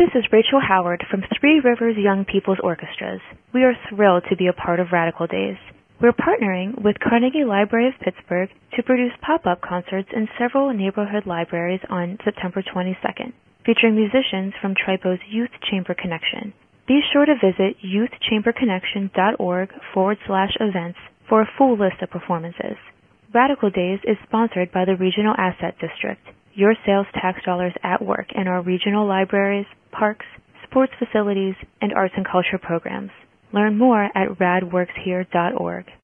This is Rachel Howard from Three Rivers Young People's Orchestras. We are thrilled to be a part of Radical Days. We're partnering with Carnegie Library of Pittsburgh to produce pop-up concerts in several neighborhood libraries on September 22nd, featuring musicians from Tripo's Youth Chamber Connection. Be sure to visit youthchamberconnection.org/events for a full list of performances. Radical Days is sponsored by the Regional Asset District, your sales tax dollars at work in our regional libraries, parks, sports facilities, and arts and culture programs. Learn more at radworkshere.org.